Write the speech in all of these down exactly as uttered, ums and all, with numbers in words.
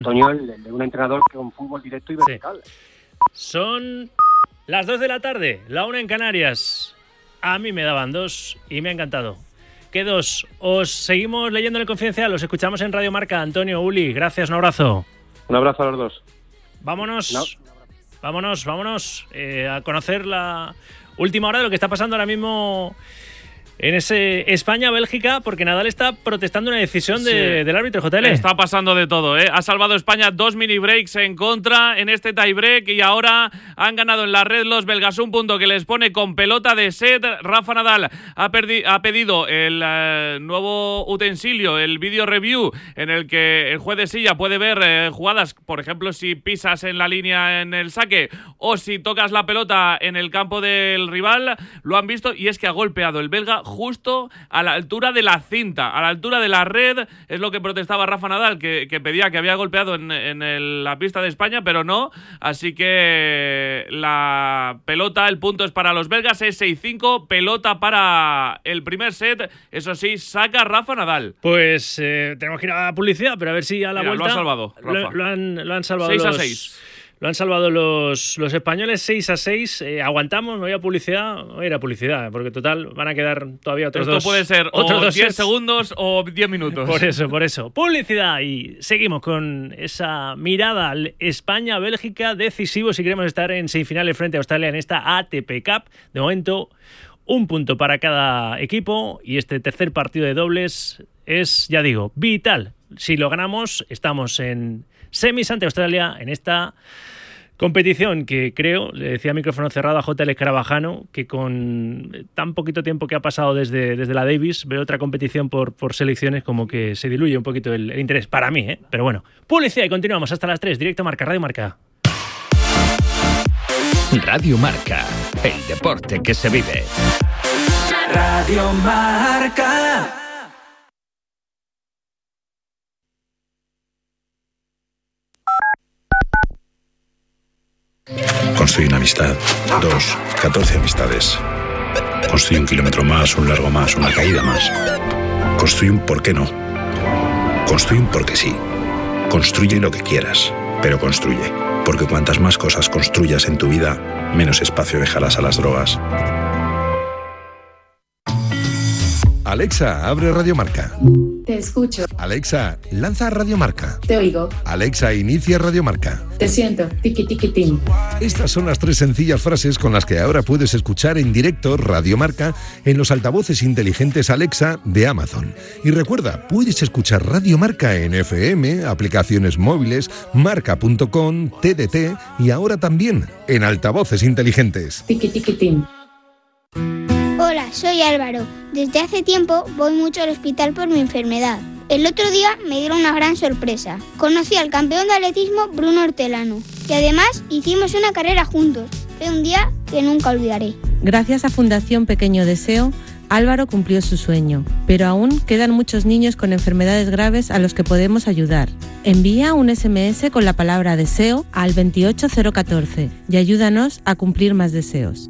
Antonio, el de un entrenador con fútbol directo y vertical. Sí. Son las dos de la tarde, la una en Canarias. A mí me daban dos y me ha encantado. ¿Qué dos? Os seguimos leyendo en el Confidencial, os escuchamos en Radio Marca. Antonio, Uli, gracias, un abrazo. Un abrazo a los dos. Vámonos, no. vámonos, vámonos eh, a conocer la última hora de lo que está pasando ahora mismo en ese España-Bélgica, porque Nadal está protestando una decisión de, sí. del árbitro, J L. Está pasando de todo, ¿eh? Ha salvado España dos mini breaks en contra en este tie break y ahora han ganado en la red los belgas un punto que les pone con pelota de set. Rafa Nadal ha, perdi- ha pedido el uh, nuevo utensilio, el video review, en el que el juez de silla puede ver eh, jugadas, por ejemplo, si pisas en la línea en el saque o si tocas la pelota en el campo del rival. Lo han visto y es que ha golpeado el belga justo a la altura de la cinta, a la altura de la red. Es lo que protestaba Rafa Nadal, que, que pedía que había golpeado en, en el, la pista de España, pero no. Así que la pelota, el punto es para los belgas, es seis cinco, pelota para el primer set. Eso sí, saca Rafa Nadal. Pues eh, tenemos que ir a la publicidad, pero a ver si a la Mira, vuelta... lo han salvado, Rafa. Lo, lo, han, lo han salvado seis los... a seis. Lo han salvado los, los españoles seis a seis. Eh, aguantamos, me voy a publicidad. Voy a ir a publicidad, porque total van a quedar todavía otros Esto dos. Esto puede ser otros o diez segundos o diez minutos. Por eso, por eso. Publicidad y seguimos con esa mirada al España-Bélgica decisivo si queremos estar en semifinales frente a Australia en esta A T P Cup. De momento, un punto para cada equipo y este tercer partido de dobles es, ya digo, vital. Si lo ganamos, estamos en semis ante Australia en esta competición que creo, le decía micrófono cerrado a J L Escarabajano, que con tan poquito tiempo que ha pasado desde, desde la Davis, veo otra competición por, por selecciones como que se diluye un poquito el, el interés para mí, ¿eh? Pero bueno, publicidad y continuamos hasta las tres, directo Marca, Radio Marca. Radio Marca, el deporte que se vive. Radio Marca. Construye una amistad, dos, catorce amistades. Construye un kilómetro más, un largo más, una caída más. Construye un por qué no. Construye un porque sí. Construye lo que quieras, pero construye. Porque cuantas más cosas construyas en tu vida, menos espacio dejarás a las drogas. Alexa, abre Radio Marca. Te escucho. Alexa, lanza Radio Marca. Te oigo. Alexa, inicia Radio Marca. Te siento. Tiki tiki tim. Estas son las tres sencillas frases con las que ahora puedes escuchar en directo Radio Marca en los altavoces inteligentes Alexa de Amazon. Y recuerda, puedes escuchar Radio Marca en F M, aplicaciones móviles, marca punto com, T D T y ahora también en altavoces inteligentes. Tiki tiki tim. Hola, soy Álvaro. Desde hace tiempo voy mucho al hospital por mi enfermedad. El otro día me dieron una gran sorpresa. Conocí al campeón de atletismo Bruno Hortelano y además hicimos una carrera juntos. Fue un día que nunca olvidaré. Gracias a Fundación Pequeño Deseo, Álvaro cumplió su sueño, pero aún quedan muchos niños con enfermedades graves a los que podemos ayudar. Envía un ese eme ese con la palabra deseo al veintiocho cero catorce y ayúdanos a cumplir más deseos.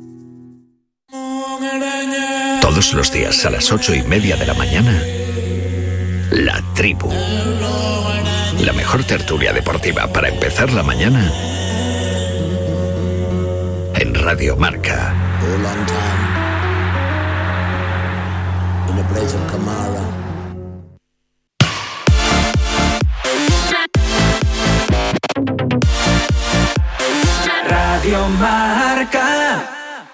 Todos los días a las ocho y media de la mañana, La Tribu. La mejor tertulia deportiva para empezar la mañana en Radio Marca. Radio Marca.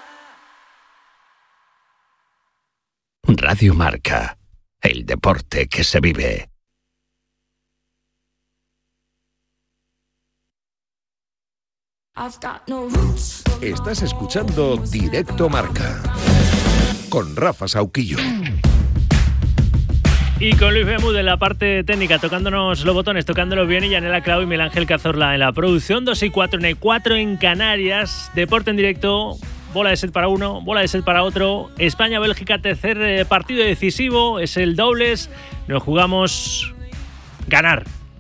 Radio Marca, el deporte que se vive. Estás escuchando Directo Marca con Rafa Sauquillo. Y con Luis Bermúdez en la parte técnica, tocándonos los botones, tocándolos bien, y Yanela Clau y Miguel Ángel Cazorla en la producción. Dos y cuatro en el cuatro en Canarias. Deporte en directo. Bola de set para uno, bola de set para otro. España-Bélgica, tercer eh, partido decisivo. Es el dobles. Nos jugamos ganar.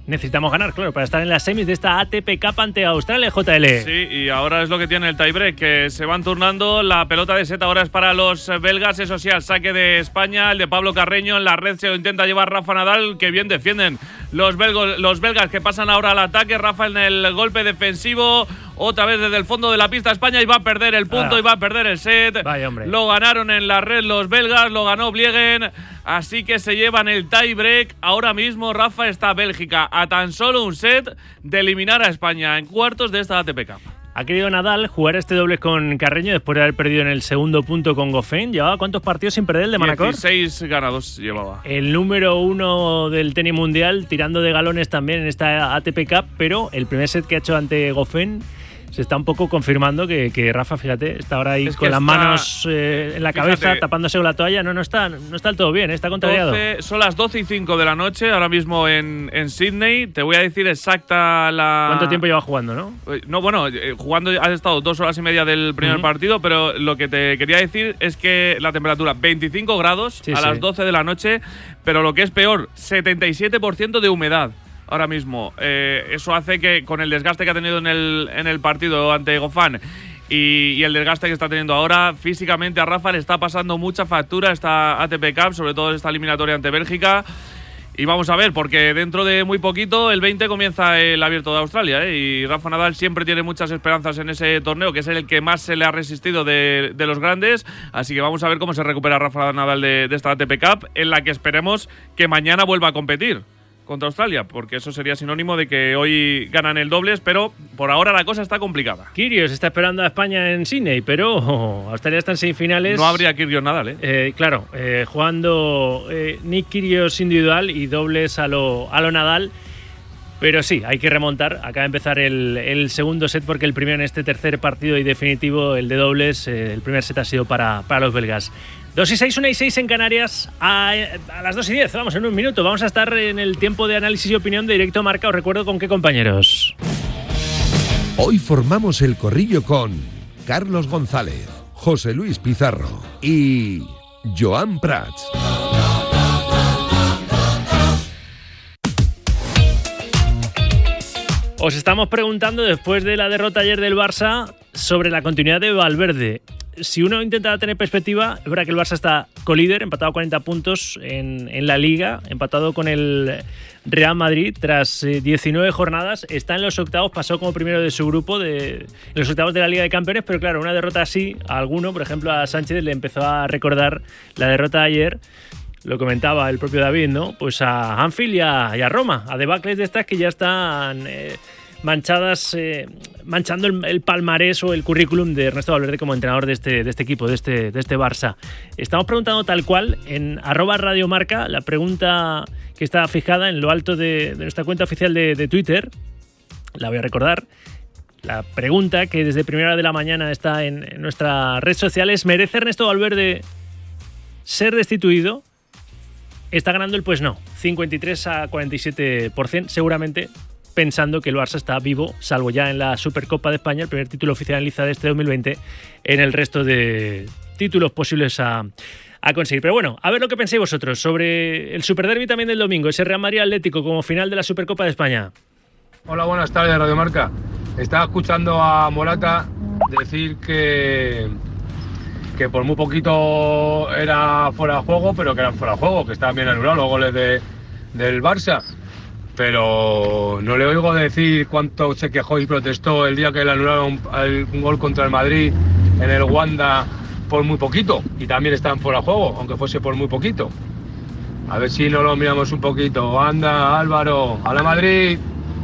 necesitamos ganar, claro, para estar en las semis de esta A T P Cup ante Australia, J L. Sí, y ahora es lo que tiene el tiebreak, que se van turnando. La pelota de set ahora es para los belgas, eso sí, al saque de España, el de Pablo Carreño. En la red se lo intenta llevar Rafa Nadal, que bien defienden los, belgos, los belgas, que pasan ahora al ataque. Rafa en el golpe defensivo, otra vez desde el fondo de la pista España, y va a perder el punto, ah. y va a perder el set. Vaya, hombre. Lo ganaron en la red los belgas, lo ganó Bliegen, así que se llevan el tiebreak. Ahora mismo, Rafa, está Bélgica a tan solo un set de eliminar a España en cuartos de esta A T P Cup. Ha querido Nadal jugar este doble con Carreño después de haber perdido en el segundo punto con Goffin. ¿Llevaba cuántos partidos sin perder el de Manacor? dieciséis ganados llevaba. El número uno del tenis mundial, tirando de galones también en esta A T P Cup, pero el primer set que ha hecho ante Goffin se está un poco confirmando que, que Rafa, fíjate, está ahora ahí es con las está, manos eh, en la fíjate, cabeza, tapándose con la toalla. No, no está, no está del todo bien, está contrariado. doce, son las doce y cinco de la noche, ahora mismo en, en Sydney. Te voy a decir exacta la... ¿Cuánto tiempo lleva jugando, no? No, bueno, jugando has estado dos horas y media del primer uh-huh. partido, pero lo que te quería decir es que la temperatura, veinticinco grados sí, a sí. las doce de la noche, pero lo que es peor, setenta y siete por ciento de humedad. Ahora mismo, eh, eso hace que con el desgaste que ha tenido en el, en el partido ante Goffin y, y el desgaste que está teniendo ahora, físicamente a Rafa le está pasando mucha factura esta A T P Cup, sobre todo esta eliminatoria ante Bélgica. Y vamos a ver, porque dentro de muy poquito, el veinte, comienza el Abierto de Australia, ¿eh? Y Rafa Nadal siempre tiene muchas esperanzas en ese torneo, que es el que más se le ha resistido de, de los grandes. Así que vamos a ver cómo se recupera Rafa Nadal de, de esta A T P Cup, en la que esperemos que mañana vuelva a competir contra Australia, porque eso sería sinónimo de que hoy ganan el dobles, pero por ahora la cosa está complicada. Kyrgios está esperando a España en Sydney, pero oh, Australia está en semifinales. No habría Kyrgios Nadal, ¿eh? eh claro, eh, jugando eh, Nick Kyrgios individual y dobles a lo, a lo Nadal. Pero sí, hay que remontar. Acaba de empezar el, el segundo set, porque el primero en este tercer partido y definitivo, el de dobles, eh, el primer set ha sido para, para los belgas. dos y seis, una y seis en Canarias, a, a las dos y diez, vamos, en un minuto. Vamos a estar en el tiempo de análisis y opinión de Directo Marca. Os recuerdo con qué compañeros. Hoy formamos el corrillo con Carlos González, José Luis Pizarro y Joan Prats. Os estamos preguntando, después de la derrota ayer del Barça, sobre la continuidad de Valverde. Si uno intenta tener perspectiva, es verdad que el Barça está colíder, empatado a cuarenta puntos en, en la Liga, empatado con el Real Madrid tras eh, diecinueve jornadas. Está en los octavos, pasó como primero de su grupo, de, en los octavos de la Liga de Campeones, pero claro, una derrota así, a alguno, por ejemplo a Sánchez, le empezó a recordar la derrota de ayer. Lo comentaba el propio David, ¿no? Pues a Anfield y a, y a Roma, a debacles de estas que ya están eh, manchadas, eh, manchando el, el palmarés o el currículum de Ernesto Valverde como entrenador de este, de este equipo, de este, de este Barça. Estamos preguntando tal cual en arroba Radio Marca, la pregunta que está fijada en lo alto de, de nuestra cuenta oficial de, de Twitter. La voy a recordar. La pregunta, que desde primera hora de la mañana está en, en nuestra red social, es: ¿merece Ernesto Valverde ser destituido? Está ganando el pues no, cincuenta y tres a cuarenta y siete por ciento, seguramente pensando que el Barça está vivo, salvo ya en la Supercopa de España, el primer título oficial en liza de este dos mil veinte, en el resto de títulos posibles a, a conseguir. Pero bueno, a ver lo que pensáis vosotros sobre el Superderby también del domingo, ese Real Madrid Atlético como final de la Supercopa de España. Hola, buenas tardes, Radio Marca. Estaba escuchando a Morata decir que... que por muy poquito era fuera de juego, pero que eran fuera de juego, que estaban bien anulados los goles de, del Barça. Pero no le oigo decir cuánto se quejó y protestó el día que le anularon un, un gol contra el Madrid en el Wanda por muy poquito. Y también estaban fuera de juego, aunque fuese por muy poquito. A ver si no lo miramos un poquito. Anda, Álvaro, ¡a la Madrid!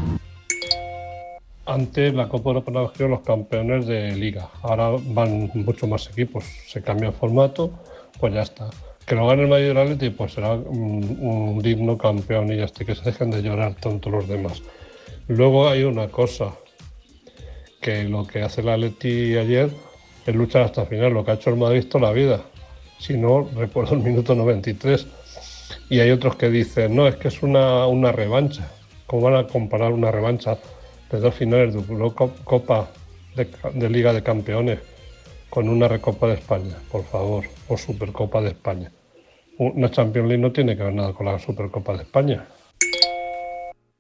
Antes la Copa Europa la cogieron los campeones de Liga, ahora van muchos más equipos, se cambia el formato, pues ya está. Que lo gane el Madrid y el Atleti, pues será un, un digno campeón y ya está, que se dejen de llorar tanto los demás. Luego hay una cosa, que lo que hace el Atleti ayer es luchar hasta el final, lo que ha hecho el Madrid toda la vida. Si no, recuerdo el minuto noventa y tres. Y hay otros que dicen, no, es que es una, una revancha. ¿Cómo van a comparar una revancha de dos finales de Copa de, de Liga de Campeones con una Recopa de España, por favor, o Supercopa de España? Una Champions League no tiene que ver nada con la Supercopa de España. Muy buenas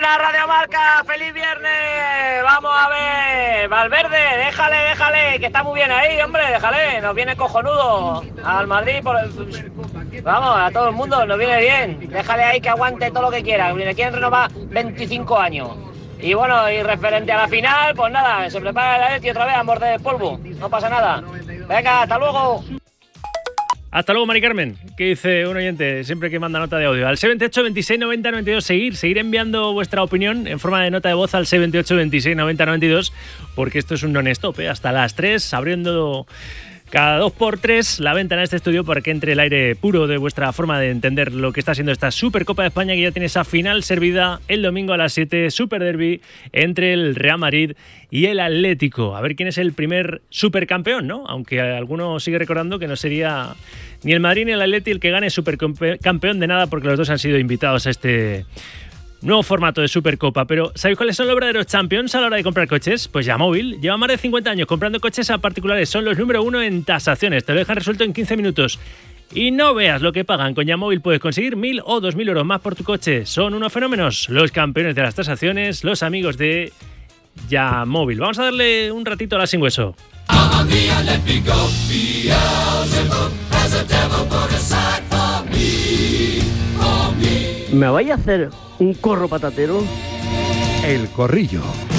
Buenas, Radio Marca, feliz viernes. Vamos a ver, Valverde, déjale, déjale, que está muy bien ahí, hombre, déjale, nos viene cojonudo al Madrid, por el... vamos, a todo el mundo, nos viene bien, déjale ahí que aguante todo lo que quiera, le quieren renovar veinticinco años. Y bueno, y referente a la final, pues nada, se prepara el Atleti otra vez a morder el polvo, no pasa nada. Venga, hasta luego. Hasta luego, Mari Carmen, que dice un oyente siempre que manda nota de audio. Al seis ocho, veintiséis, noventa, noventa y dos, seguir, seguir enviando vuestra opinión en forma de nota de voz al seis ocho, veintiséis, noventa, noventa y dos, porque esto es un non-stop, ¿eh? Hasta las tres, abriendo cada dos por tres la ventana de este estudio para que entre el aire puro de vuestra forma de entender lo que está siendo esta Supercopa de España, que ya tiene esa final servida el domingo a las siete, Super Derby entre el Real Madrid y el Atlético. A ver quién es el primer supercampeón, ¿no? Aunque alguno sigue recordando que no sería ni el Madrid ni el Atleti el que gane supercampeón de nada, porque los dos han sido invitados a este nuevo formato de Supercopa. Pero ¿sabéis cuáles son los verdaderos champions a la hora de comprar coches? Pues Yamóvil lleva más de cincuenta años comprando coches a particulares. Son los número uno en tasaciones. Te lo dejan resuelto en quince minutos. Y no veas lo que pagan. Con Yamóvil puedes conseguir mil o dos mil euros más por tu coche. Son unos fenómenos. Los campeones de las tasaciones, los amigos de Yamóvil. Vamos a darle un ratito a la sin hueso. ¿Me vais a hacer un corro patatero? El corrillo.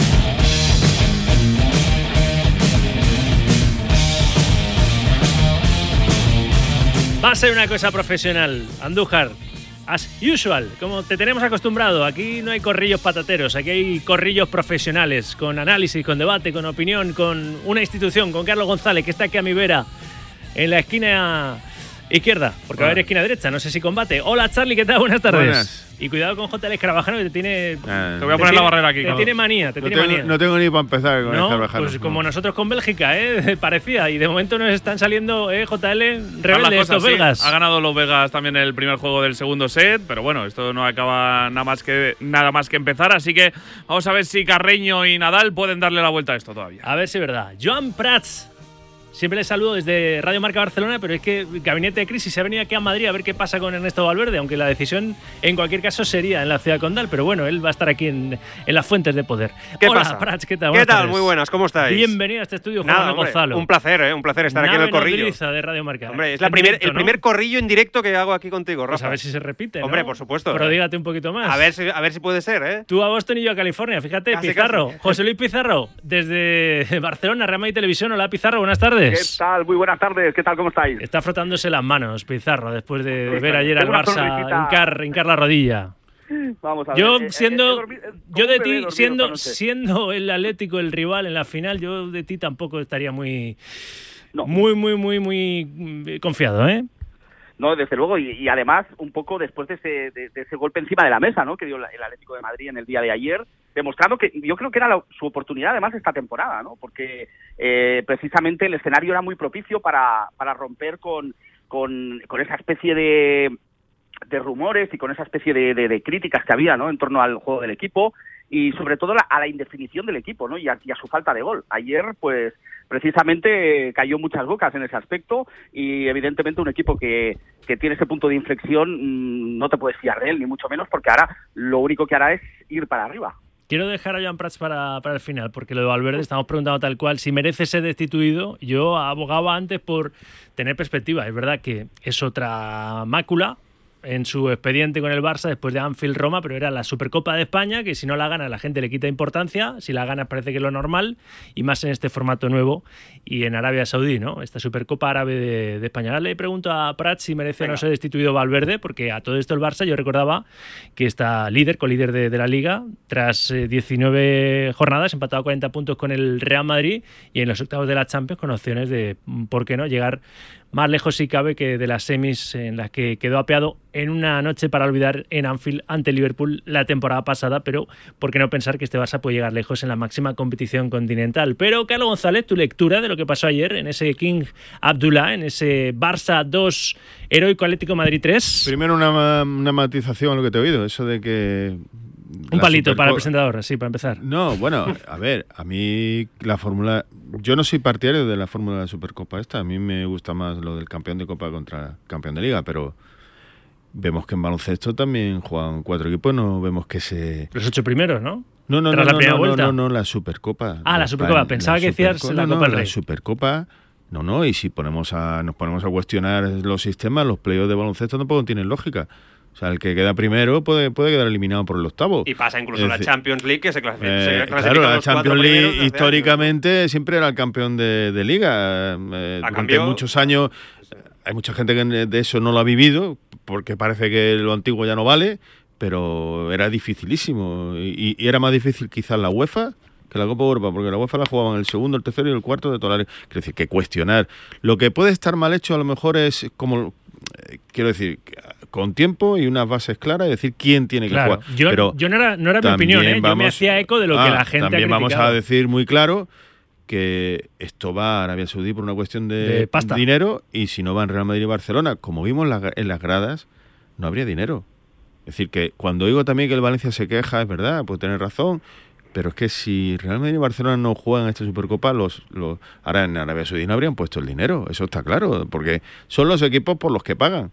Va a ser una cosa profesional, Andújar. As usual, como te tenemos acostumbrado. Aquí no hay corrillos patateros, aquí hay corrillos profesionales, con análisis, con debate, con opinión, con una institución, con Carlos González, que está aquí a mi vera, en la esquina izquierda, porque va a haber esquina derecha, no sé si combate. Hola, Charlie, ¿qué tal? Buenas tardes. Buenas. Y cuidado con J L Escarabajano, que te tiene... Ah, te voy a poner te la tiene, barrera aquí. Te Carlos. tiene manía, te no tiene tengo, manía. No tengo ni para empezar con ¿No? Escarabajano. Pues como nosotros con Bélgica, ¿eh? Parecía. Y de momento nos están saliendo, ¿eh? J L, rebeldes estos sí. belgas. Ha ganado los belgas también el primer juego del segundo set, pero bueno, esto no acaba nada más que nada más que empezar, así que vamos a ver si Carreño y Nadal pueden darle la vuelta a esto todavía. A ver si es verdad. Joan Prats. Siempre les saludo desde Radio Marca Barcelona, pero es que Gabinete de Crisis se ha venido aquí a Madrid a ver qué pasa con Ernesto Valverde, aunque la decisión en cualquier caso sería en la ciudad condal, pero bueno, él va a estar aquí en, en las fuentes de poder. ¿Qué Hola, pasa? Prats, ¿qué tal? ¿Qué Buenas tal? tardes. Muy buenas, ¿cómo estáis? Bienvenido a este estudio, Juan Nada, Manuel hombre, Gonzalo. un placer, ¿eh? Un placer estar aquí en el corrillo. Nodriza de Radio Marca. Hombre, es la En primer, directo, el ¿no? primer corrillo en directo que hago aquí contigo, Rafa. Pues a ver si se repite, ¿no? Hombre, por supuesto. Pero dígate un poquito más. A ver, si, a ver si puede ser, ¿eh? Tú a Boston y yo a California, fíjate, Casi, Pizarro. casi. José Luis Pizarro, desde Barcelona, Real Madrid Televisión. Hola, Pizarro, buenas tardes. ¿Qué tal? Muy buenas tardes, ¿qué tal? ¿Cómo estáis? Está frotándose las manos, Pizarro, después de, de ver ayer Tengo al una Barça sonrisita. hincar, hincar la rodilla. Vamos a ver. Yo eh, eh, siendo, he dormido- como yo un de bebé ti, dormido siendo, esta noche. siendo el Atlético el rival en la final, yo de ti tampoco estaría muy, muy, muy, muy, muy mm, confiado, ¿eh? No, desde luego, y, y además un poco después de ese, de, de ese golpe encima de la mesa, ¿no? Que dio la- el Atlético de Madrid en el día de ayer, demostrando que yo creo que era la- su oportunidad además esta temporada, ¿no? Porque eh, precisamente el escenario era muy propicio para, para romper con, con, con esa especie de, de rumores y con esa especie de, de, de críticas que había, ¿no? En torno al juego del equipo y sobre todo la- a la indefinición del equipo, ¿no? Y a, y a su falta de gol. Ayer, pues, precisamente eh, cayó muchas bocas en ese aspecto y evidentemente un equipo que, que tiene ese punto de inflexión mmm, no te puedes fiar de él, ni mucho menos, porque ahora lo único que hará es ir para arriba. Quiero dejar a Joan Prats para, para el final, porque lo de Valverde estamos preguntando tal cual si merece ser destituido. Yo abogaba antes por tener perspectiva. Es verdad que es otra mácula en su expediente con el Barça después de Anfield Roma, pero era la Supercopa de España, que si no la gana la gente le quita importancia, si la gana parece que es lo normal, y más en este formato nuevo y en Arabia Saudí, ¿no? Esta Supercopa árabe de, de España. Ahora le pregunto a Prats si merece o no ser destituido Valverde, porque a todo esto el Barça, yo recordaba que está líder, colíder de, de la Liga, tras eh, diecinueve jornadas, empatado a cuarenta puntos con el Real Madrid, y en los octavos de la Champions con opciones de, ¿por qué no?, llegar más lejos si cabe que de las semis en las que quedó apeado en una noche para olvidar en Anfield ante Liverpool la temporada pasada, pero ¿por qué no pensar que este Barça puede llegar lejos en la máxima competición continental? Pero, Carlos González, tu lectura de lo que pasó ayer en ese King Abdullah, en ese Barça dos, Heroico Atlético Madrid tres. Primero una, una matización a lo que te he oído, eso de que... Un palito Superco- para el presentador, sí, para empezar. No, bueno, a ver, a mí la fórmula... Yo no soy partidario de la fórmula de la Supercopa esta, a mí me gusta más lo del campeón de Copa contra campeón de Liga, pero vemos que en baloncesto también juegan cuatro equipos, no vemos que se... Los ocho primeros, ¿no? No, no, no, Tras la no, primera no, vuelta. no, no, la Supercopa. Ah, la Supercopa, pensaba que decías la no, Copa del no, Rey. La Supercopa, no, no, y si ponemos a, nos ponemos a cuestionar los sistemas, los playoffs de baloncesto tampoco tienen lógica. O sea, el que queda primero puede, puede quedar eliminado por el octavo. Y pasa incluso Es la decir, Champions League, que se clasifica. Eh, se clasifican claro, la los cuatro Champions League primeros desde históricamente años, siempre era el campeón de, de liga. Eh, durante cambió. muchos años hay mucha gente que de eso no lo ha vivido, porque parece que lo antiguo ya no vale, pero era dificilísimo. Y, y era más difícil quizás la UEFA que la Copa Europa, porque la UEFA la jugaban el segundo, el tercero y el cuarto de toda la liga. Quiero decir, que cuestionar. Lo que puede estar mal hecho a lo mejor es como... Eh, quiero decir... con tiempo y unas bases claras y decir quién tiene que claro. jugar. Yo, Pero yo no era, no era mi opinión, ¿eh? vamos, yo me hacía eco de lo ah, que la gente también ha vamos criticado. a decir muy claro que esto va a Arabia Saudí por una cuestión de, De pasta. dinero, y si no va en Real Madrid y Barcelona, como vimos en, la, en las gradas, no habría dinero. Es decir, que cuando digo también que el Valencia se queja, es verdad, puede tener razón, pero es que si Real Madrid y Barcelona no juegan esta Supercopa, los, los ahora en Arabia Saudí no habrían puesto el dinero, eso está claro, porque son los equipos por los que pagan.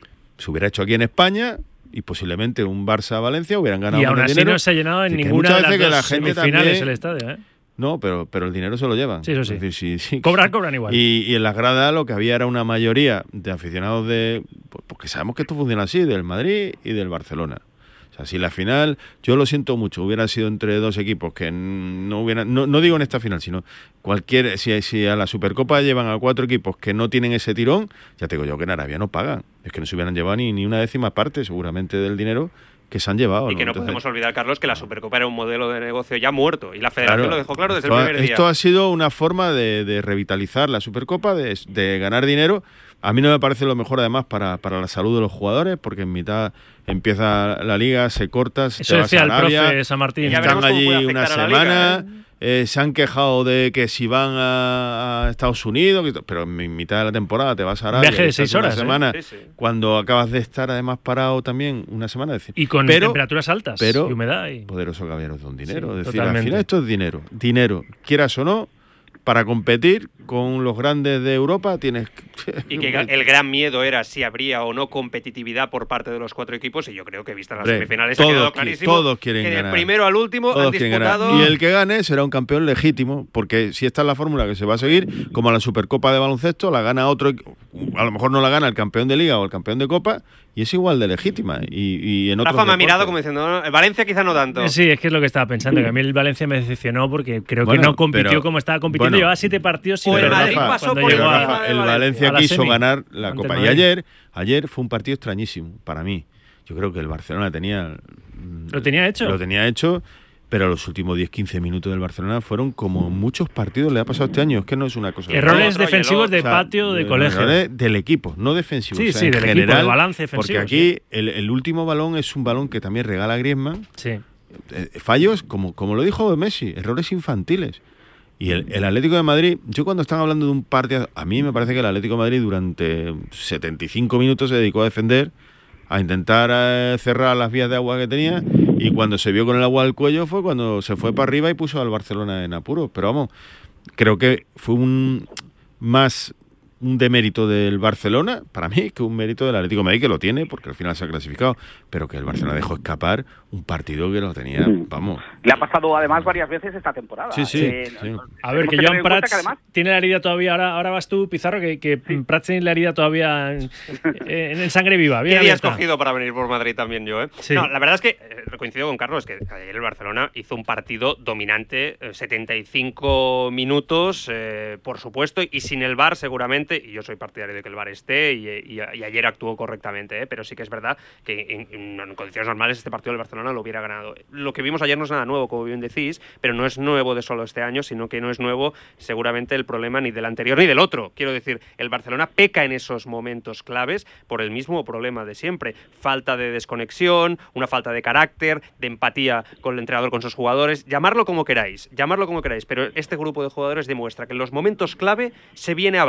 Se hubiera hecho aquí en España y posiblemente un Barça-Valencia hubieran ganado y aún así dinero. no se ha llenado en Y que ninguna muchas de las veces que dos la gente semifinales también- el estadio, ¿eh? No, pero, pero el dinero se lo llevan. Sí, eso sí. Es decir, sí, sí. Cobrar, cobran igual. Y, y en las gradas lo que había era una mayoría de aficionados de... pues, porque sabemos que esto funciona así, del Madrid y del Barcelona. O sea, si la final, yo lo siento mucho, hubiera sido entre dos equipos que no hubieran... No, no digo en esta final, sino cualquier... Si, si a la Supercopa llevan a cuatro equipos que no tienen ese tirón, ya te digo yo que en Arabia no pagan. Es que no se hubieran llevado ni, ni una décima parte, seguramente, del dinero que se han llevado. Y que no Entonces, podemos olvidar, Carlos, que la Supercopa era un modelo de negocio ya muerto. Y la Federación claro, lo dejó claro desde esto, el primer día. Esto ha sido una forma de, de revitalizar la Supercopa, de, de ganar dinero. A mí no me parece lo mejor, además, para, para la salud de los jugadores, porque en mitad empieza la liga, se corta, se Eso te vas decía a el Arabia, profe San Martín. Ya están veremos cómo puede allí una afectar a la semana, liga, ¿eh? eh, se han quejado de que si van a, a Estados Unidos, que- pero en mitad de la temporada te vas a Arabia, Viaje de y estás seis horas, una ¿eh? semana, Sí, sí. cuando acabas de estar además parado también una semana. Es decir, Y con pero, temperaturas altas pero y humedad. Y... poderoso caballeros de un dinero. Sí, es decir, totalmente. al final esto es dinero. Dinero, quieras o no, para competir con los grandes de Europa tienes que... Y que el gran miedo era si habría o no competitividad por parte de los cuatro equipos, y yo creo que vistas las Hombre, semifinales todos ha quedado qui- clarísimo todos quieren que del ganar. primero al último Todos han quieren ganar. disputado... Y el que gane será un campeón legítimo, porque si esta es la fórmula que se va a seguir, como la Supercopa de baloncesto, la gana otro, a lo mejor no la gana el campeón de Liga o el campeón de Copa, y es igual de legítima. Y, y en otros Rafa me ha mirado deportes. como diciendo, "No, el Valencia quizá no tanto". Sí, es que es lo que estaba pensando, que a mí el Valencia me decepcionó porque creo Bueno, que no compitió pero- como estaba compitiendo. bueno, Llevaba siete partidos sin o el Pero, perder Madrid Rafa, pasó cuando por llegó pero, a- Rafa, el a la Valencia semi. quiso ganar la Ante Copa. el Y Madrid. ayer, ayer fue un partido extrañísimo para mí. Yo creo que el Barcelona tenía... mm, ¿Lo tenía hecho? Lo tenía hecho, pero los últimos diez quince minutos del Barcelona fueron como muchos partidos le ha pasado este año. Es que no es una cosa... Errores otro y el defensivos otro. de O sea, patio, de eh, colegio. errores del equipo, no defensivos. Sí, o sea, sí, en del equipo, general, de balance defensivo, porque aquí el, el último balón es un balón que también regala Griezmann. Sí. Eh, fallos, como, como lo dijo Messi, errores infantiles. Y el, el Atlético de Madrid, yo cuando están hablando de un partido, a mí me parece que el Atlético de Madrid durante setenta y cinco minutos se dedicó a defender, a intentar eh, cerrar las vías de agua que tenía, y cuando se vio con el agua al cuello fue cuando se fue para arriba y puso al Barcelona en apuros. Pero vamos, creo que fue un más un demérito del Barcelona, para mí, que un mérito del Atlético de Madrid, que lo tiene, porque al final se ha clasificado, pero que el Barcelona dejó escapar un partido que lo tenía, vamos... Le ha pasado además varias veces esta temporada. Sí, sí, Eh, sí. A ver, tenemos que tener Joan en cuenta Prats que además- tiene la herida todavía. Ahora, ahora vas tú, Pizarro, que, que Prats tiene la herida todavía en, en, en sangre viva. Bien ¿Qué día has abierta. cogido para venir por Madrid también yo, eh? Sí. No, la verdad es que eh, coincido con Carlos, que ayer el Barcelona hizo un partido dominante, eh, setenta y cinco minutos, eh, por supuesto, y sin el V A R seguramente, y yo soy partidario de que el V A R esté, y, y- y ayer actuó correctamente, eh, pero sí que es verdad que en, en- en condiciones normales este partido el Barcelona lo hubiera ganado. Lo que vimos ayer no es nada nuevo, como bien decís, pero no es nuevo de solo este año, sino que no es nuevo seguramente el problema ni del anterior ni del otro. Quiero decir, el Barcelona peca en esos momentos claves por el mismo problema de siempre. Falta de desconexión, una falta de carácter, de empatía con el entrenador, con sus jugadores. Llamarlo como queráis, llamarlo como queráis, pero este grupo de jugadores demuestra que en los momentos clave se viene abajo. En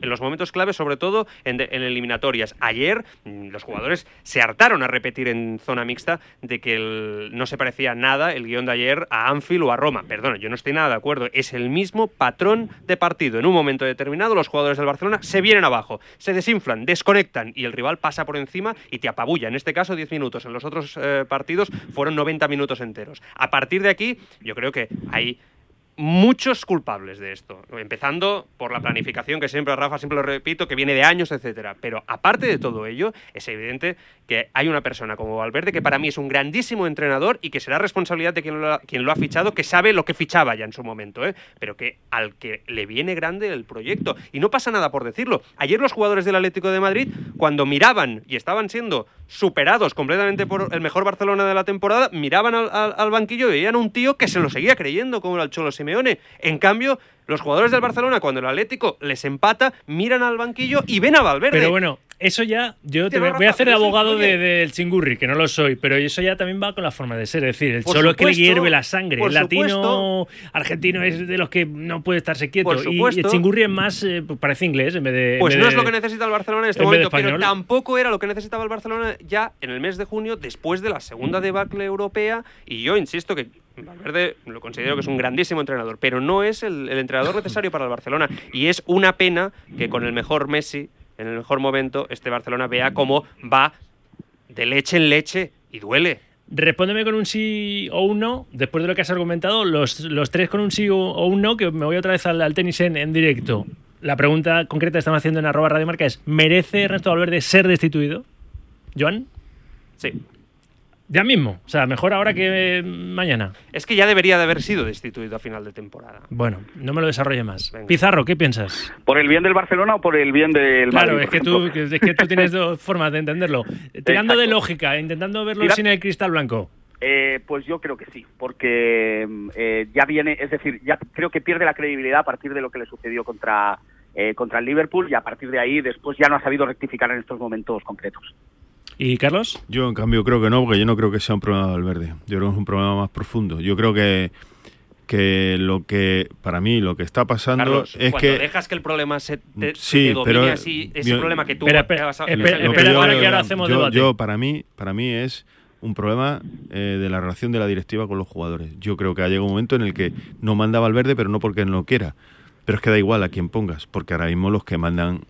en los momentos clave, sobre todo en, de, en eliminatorias. Ayer mmm, los jugadores se hartaron a repetir en zona mixta de que el, no se parecía nada el guión de ayer a Anfield o a Roma. Perdona, yo no estoy nada de acuerdo. Es el mismo patrón de partido. En un momento determinado los jugadores del Barcelona se vienen abajo, se desinflan, desconectan y el rival pasa por encima y te apabulla. En este caso diez minutos. En los otros eh, partidos fueron noventa minutos enteros. A partir de aquí yo creo que hay muchos culpables de esto, empezando por la planificación, que siempre, Rafa, siempre lo repito, que viene de años, etcétera. Pero aparte de todo ello, es evidente que hay una persona como Valverde que para mí es un grandísimo entrenador y que será responsabilidad de quien lo ha, quien lo ha fichado, que sabe lo que fichaba ya en su momento, ¿eh? Pero que al que le viene grande el proyecto. Y no pasa nada por decirlo. Ayer los jugadores del Atlético de Madrid, cuando miraban y estaban siendo superados completamente por el mejor Barcelona de la temporada, miraban al, al, al banquillo y veían a un tío que se lo seguía creyendo, como era el Cholo Simeone. En cambio, los jugadores del Barcelona, cuando el Atlético les empata, miran al banquillo y ven a Valverde. Pero bueno, eso ya, yo te voy, voy a hacer de abogado del de, Chingurri, que no lo soy, pero eso ya también va con la forma de ser. Es decir, el por Cholo supuesto, es que le hierve la sangre. El latino supuesto, argentino es de los que no puede estarse quieto. Y el Chingurri es más, eh, parece inglés en vez de. Pues vez no de, es lo que necesita el Barcelona en este momento, pero tampoco era lo que necesitaba el Barcelona ya en el mes de junio, después de la segunda debacle europea. Y yo insisto que Valverde lo considero que es un grandísimo entrenador, pero no es el, el entrenador necesario para el Barcelona. Y es una pena que con el mejor Messi, en el mejor momento, este Barcelona vea cómo va de leche en leche y duele. Respóndeme con un sí o un no, después de lo que has argumentado, los, los tres con un sí o, o un no, que me voy otra vez al, al tenis en, en directo. La pregunta concreta que estamos haciendo en arroba Radio Marca es: ¿merece Ernesto Valverde ser destituido? ¿Joan? Sí. Ya mismo, o sea, mejor ahora que mañana. Es que ya debería de haber sido destituido a final de temporada. Bueno, no me lo desarrolle más. Venga. Pizarro, ¿qué piensas? ¿Por el bien del Barcelona o por el bien del claro, Madrid? Claro, es que, tú, es que tú tienes dos formas de entenderlo. Tirando Exacto. de lógica, intentando verlo Tira... sin el cristal blanco. Eh, pues yo creo que sí, porque eh, ya viene, es decir, ya creo que pierde la credibilidad a partir de lo que le sucedió contra, eh, contra el Liverpool y a partir de ahí después ya no ha sabido rectificar en estos momentos concretos. ¿Y Carlos? Yo, en cambio, creo que no, porque yo no creo que sea un problema de Valverde. Yo creo que es un problema más profundo. Yo creo que que lo que, para mí, lo que está pasando Carlos, es cuando que... dejas que el problema se te, sí, te domine pero, así, ese yo, problema que tú... Espera, espera, vas a, espera, espera, espera yo, para que ahora hacemos yo, debate. Yo, para mí, para mí es un problema eh, de la relación de la directiva con los jugadores. Yo creo que ha llegado un momento en el que no manda Valverde, pero no porque no quiera. Pero es que da igual a quién pongas, porque ahora mismo los que mandan,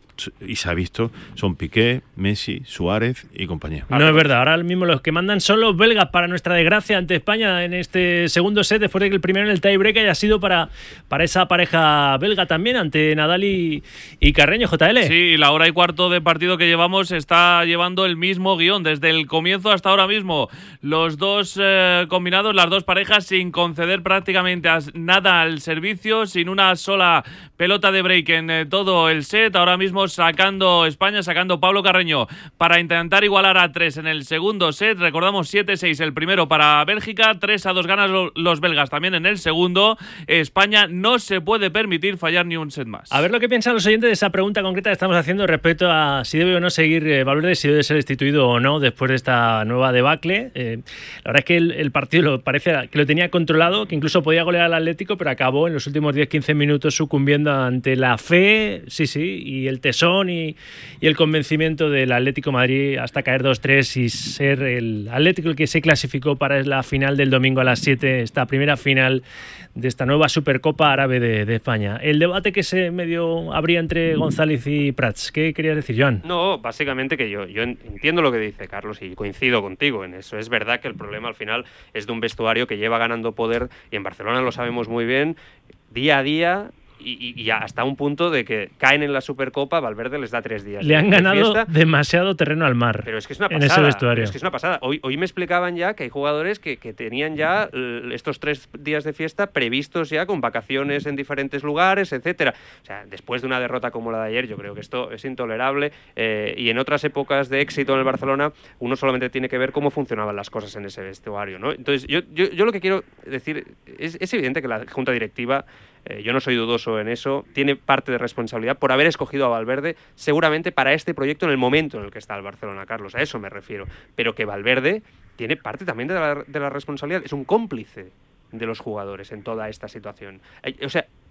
y se ha visto, son Piqué, Messi, Suárez y compañía. No es verdad, ahora mismo los que mandan son los belgas, para nuestra desgracia, ante España en este segundo set, después de que el primero en el tiebreak haya sido para, para esa pareja belga también, ante Nadal y, y Carreño. J L. Sí, la hora y cuarto de partido que llevamos está llevando el mismo guión, desde el comienzo hasta ahora mismo. Los dos eh, combinados, las dos parejas, sin conceder prácticamente nada al servicio, sin una sola pelota de break en eh, todo el set. Ahora mismo sacando España, sacando Pablo Carreño para intentar igualar a tres en el segundo set. Recordamos siete seis el primero para Bélgica, tres a dos ganas los belgas también en el segundo. España no se puede permitir fallar ni un set más. A ver lo que piensan los oyentes de esa pregunta concreta que estamos haciendo respecto a si debe o no seguir eh, Valverde, si debe ser destituido o no después de esta nueva debacle. Eh, la verdad es que el, el partido lo, parece que lo tenía controlado, que incluso podía golear al Atlético, pero acabó en los últimos diez quince minutos sucumbiendo ante la fe, sí, sí, y el tesón y, y el convencimiento del Atlético de Madrid hasta caer dos tres y ser el Atlético el que se clasificó para la final del domingo a las siete, esta primera final de esta nueva Supercopa Árabe de, de España. El debate que se medio abría entre González y Prats, ¿qué querías decir, Joan? No, básicamente que yo, yo entiendo lo que dice Carlos y coincido contigo en eso. Es verdad que el problema al final es de un vestuario que lleva ganando poder, y en Barcelona lo sabemos muy bien, día a día. Y, y hasta un punto de que caen en la Supercopa, Valverde les da tres días. Le han de ganado fiesta. demasiado terreno al mar. Pero es que es una en pasada. ese vestuario. Es que es una pasada. Hoy, hoy me explicaban ya que hay jugadores que, que tenían ya estos tres días de fiesta previstos ya con vacaciones en diferentes lugares, etcétera. O sea, después de una derrota como la de ayer, yo creo que esto es intolerable. Eh, y en otras épocas de éxito en el Barcelona, uno solamente tiene que ver cómo funcionaban las cosas en ese vestuario, ¿no? Entonces, yo, yo, yo lo que quiero decir es, es evidente que la Junta Directiva, Eh, yo no soy dudoso en eso, tiene parte de responsabilidad por haber escogido a Valverde seguramente para este proyecto en el momento en el que está el Barcelona, Carlos, a eso me refiero, pero que Valverde tiene parte también de la, de la responsabilidad, es un cómplice de los jugadores en toda esta situación. Eh, o sea,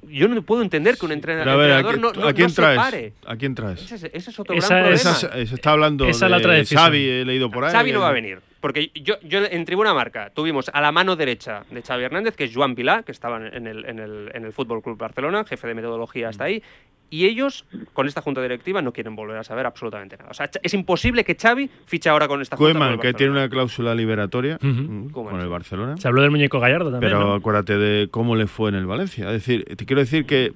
yo no puedo entender que un entrenador, a ver, entrenador ¿a, no, no, ¿a quién no traes? se pare. ¿A quién traes? Ese, es- ese es otro Esa gran es- problema. Esa, es- se está hablando Esa es la de otra decisión. Xavi, he leído por ahí. Xavi no va a que- venir. Porque yo, yo en Tribuna Marca tuvimos a la mano derecha de Xavi Hernández, que es Joan Vilá, que estaba en el, en el, en el Fútbol Club Barcelona, jefe de metodología hasta ahí, y ellos, con esta junta directiva, no quieren volver a saber absolutamente nada. O sea, es imposible que Xavi fiche ahora con esta junta. con Koeman, el que Barcelona. tiene una cláusula liberatoria Ujú. mm, con el Barcelona. Se habló del muñeco Gallardo también, Pero ¿no? acuérdate de cómo le fue en el Valencia. Es decir, te quiero decir que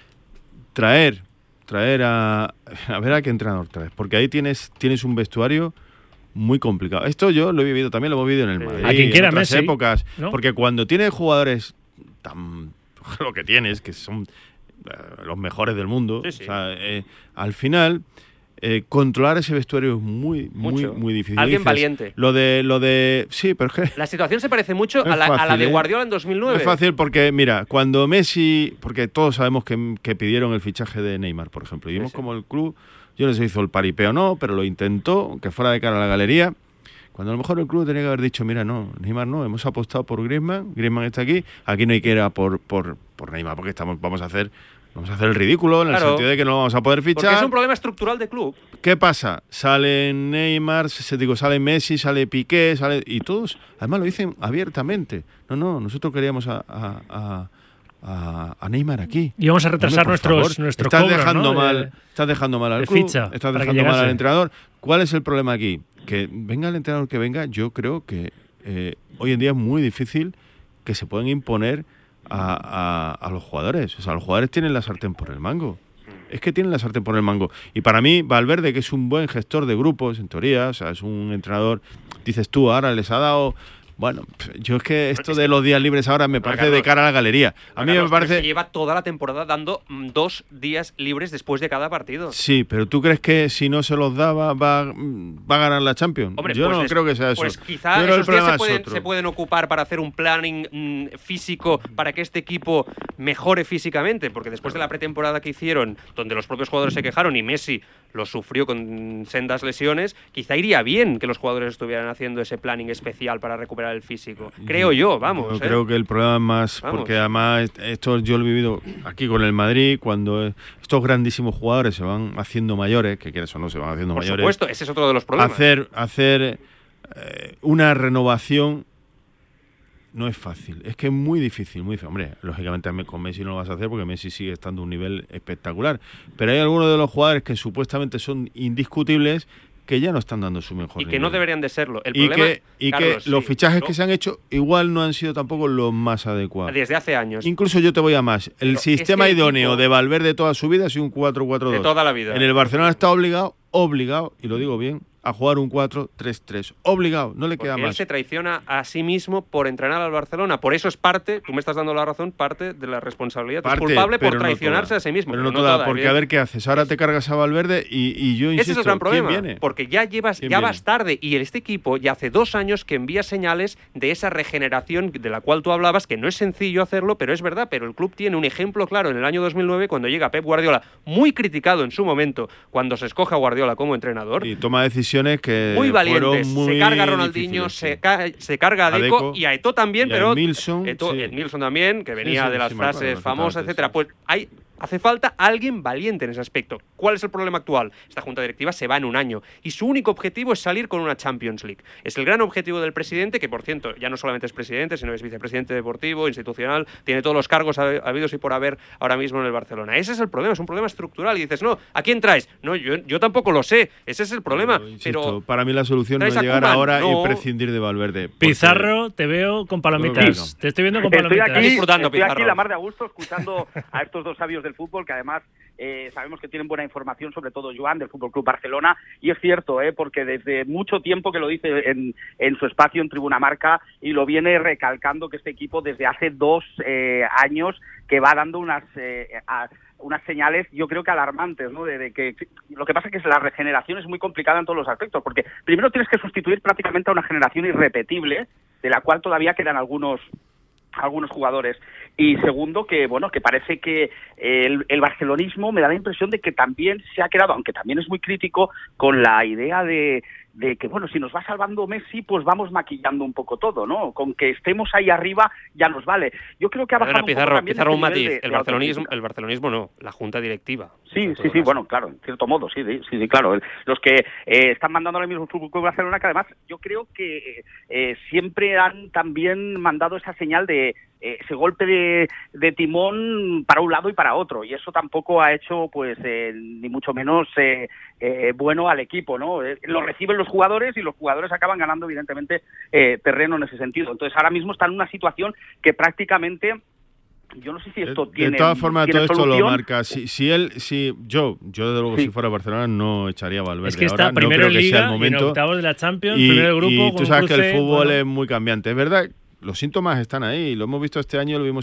traer, traer a... A ver a qué entrenador traes. Porque ahí tienes, tienes un vestuario muy complicado. Esto yo lo he vivido, también lo hemos vivido en el Sí. Madrid, A quien quiera, en otras Messi, épocas. ¿no? Porque cuando tienes jugadores tan... lo que tienes, que son eh, los mejores del mundo, Sí, sí. o sea, eh, al final... eh, controlar ese vestuario es muy, muy, Mucho. muy difícil. Alguien Dices, valiente. Lo de, lo de... Sí, pero es que... La situación se parece mucho No a es la, a la fácil, de ¿eh? Guardiola en dos mil nueve. No es fácil porque, mira, cuando Messi... Porque todos sabemos que, que pidieron el fichaje de Neymar, por ejemplo. Y vimos Sí, sí. como el club, yo no sé si hizo el paripé o no, pero lo intentó, aunque fuera de cara a la galería. Cuando a lo mejor el club tenía que haber dicho, mira, no, Neymar no, hemos apostado por Griezmann, Griezmann está aquí, aquí no hay que ir a por, por, por Neymar, porque estamos, vamos a hacer... Vamos a hacer el ridículo en el Claro. sentido de que no lo vamos a poder Porque fichar. es un problema estructural de club. ¿Qué pasa? Sale Neymar, se, digo, sale Messi, sale Piqué, sale y todos, además lo dicen abiertamente. No, no, nosotros queríamos a, a, a, a, a Neymar aquí. Y vamos a retrasar Hombre, por nuestros, favor, nuestros estás cobros, dejando ¿no? mal, De- estás dejando mal al de club, ficha, estás para que dejando mal llegase. al entrenador. ¿Cuál es el problema aquí? Que venga el entrenador que venga, yo creo que eh, hoy en día es muy difícil que se puedan imponer a, a, a los jugadores. O sea, los jugadores tienen la sartén por el mango. Es que tienen la sartén por el mango. Y para mí, Valverde, que es un buen gestor de grupos, en teoría, o sea, es un entrenador, dices tú, ahora les ha dado... Bueno, yo es que esto de los días libres ahora me parece de cara a la galería. A mí me Carlos, pero es parece... que lleva toda la temporada dando mm, dos días libres después de cada partido. Sí, pero ¿tú crees que si no se los da va, va, va a ganar la Champions? Hombre, yo pues no des- creo que sea eso. Pues quizá Yo creo que el esos días problema se es pueden, otro. se pueden ocupar para hacer un planning mm, físico para que este equipo mejore físicamente, porque después de la pretemporada que hicieron, donde los propios jugadores se quejaron y Messi lo sufrió con sendas lesiones, quizá iría bien que los jugadores estuvieran haciendo ese planning especial para recuperar el físico. Creo yo, vamos. Yo ¿eh? creo que el problema es más, Vamos. porque además esto yo lo he vivido aquí con el Madrid, cuando estos grandísimos jugadores se van haciendo mayores, que quieres o no se van haciendo Por mayores. supuesto, ese es otro de los problemas. Hacer, hacer eh, una renovación no es fácil, es que es muy difícil, muy difícil. Hombre, lógicamente con Messi no lo vas a hacer porque Messi sigue estando a un nivel espectacular, pero hay algunos de los jugadores que supuestamente son indiscutibles que ya no están dando su mejor Y que nivel. no deberían de serlo. El y problema, que, y Carlos, que los sí, fichajes ¿no? que se han hecho igual no han sido tampoco los más adecuados. Desde hace años. Incluso yo te voy a más. El Pero sistema es que el idóneo equipo- de Valverde toda su vida ha sido un cuatro cuatro dos. De toda la vida. En el Barcelona está obligado, obligado, y lo digo bien, a jugar un cuatro tres tres. Obligado, no le queda Porque él más. se traiciona a sí mismo por entrenar al Barcelona. Por eso es parte, tú me estás dando la razón, parte de la responsabilidad. Parte, es culpable por pero no traicionarse toda. a sí mismo. Pero pero no no toda, toda, porque a evidente. ver qué haces. Ahora te cargas a Valverde y, y yo insisto, Ese es el gran ¿quién problema, viene? porque ya llevas, ¿Quién ya viene? vas tarde y este equipo ya hace dos años que envía señales de esa regeneración de la cual tú hablabas, que no es sencillo hacerlo, pero es verdad, pero el club tiene un ejemplo claro en el año dos mil nueve cuando llega Pep Guardiola, muy criticado en su momento, cuando se escoge a Guardiola como entrenador, Y toma decisiones que muy valientes, fueron muy se carga a Ronaldinho, difíciles, se, sí. ca- se carga a A Deco, Deco y a Eto'o también, y a pero Emilson, Eto'o- sí. Emilson también, que venía sí, de las sí, me acuerdo frases famosas, perfectamente, etcétera. sí. Pues hay hace falta alguien valiente en ese aspecto. ¿Cuál es el problema actual? Esta junta directiva se va en un año y su único objetivo es salir con una Champions League. Es el gran objetivo del presidente, que por cierto ya no solamente es presidente, sino es vicepresidente deportivo, institucional, tiene todos los cargos hab- habidos y por haber ahora mismo en el Barcelona. Ese es el problema, es un problema estructural. Y dices, no, ¿a quién traes? No, yo, yo tampoco lo sé, ese es el problema. Pero, insisto, Pero para mí la solución no es ¿traes a llegar Koeman? ahora No. y prescindir de Valverde. porque- Pizarro, te veo con palomitas. Claro. Te estoy viendo con Estoy palomitas. aquí, disfrutando, estoy aquí Pizarro. la mar de a gusto escuchando a estos dos sabios del fútbol que además eh, sabemos que tienen buena información, sobre todo Joan del Fútbol Club Barcelona, y es cierto, eh, porque desde mucho tiempo que lo dice en, en su espacio en Tribuna Marca y lo viene recalcando que este equipo desde hace dos eh, años que va dando unas eh, a, unas señales, yo creo que alarmantes, ¿no? De, de que lo que pasa es que la regeneración es muy complicada en todos los aspectos, porque primero tienes que sustituir prácticamente a una generación irrepetible, de la cual todavía quedan algunos algunos jugadores, y segundo que bueno que parece que el, el barcelonismo me da la impresión de que también se ha quedado, aunque también es muy crítico, con la idea de de que, bueno, si nos va salvando Messi, pues vamos maquillando un poco todo, ¿no? Con que estemos ahí arriba ya nos vale. Yo creo que ha bajado Perdona, un Pizarro, poco también Pizarro, un ese nivel matiz. de- El de barcelonismo, autocrítica. el barcelonismo no, la junta directiva. Sí, En sí, todo sí, caso. bueno, claro, en cierto modo, sí, sí, sí, claro. El- los que eh, están mandando ahora mismo el Fútbol Club Barcelona, que además yo creo que eh, siempre han también mandado esa señal de eh, ese golpe de, de timón para un lado y para otro, y eso tampoco ha hecho, pues, eh, ni mucho menos eh, eh, bueno al equipo, ¿no? Eh, lo reciben los jugadores y los jugadores acaban ganando, evidentemente, eh, terreno en ese sentido. Entonces, ahora mismo está en una situación que prácticamente... Yo no sé si esto De tiene. todas formas, tiene todo esto lo solución. marca. Si, si él, si yo, yo desde luego, Sí. si fuera Barcelona, no echaría a Valverde. Es que está ahora. primero no en creo que sea Liga el y en momento. octavos de la Champions, Y, primero el grupo. y con tú sabes que el cruce, fútbol bueno. es muy cambiante. Es verdad, los síntomas están ahí. Lo hemos visto este año, lo vimos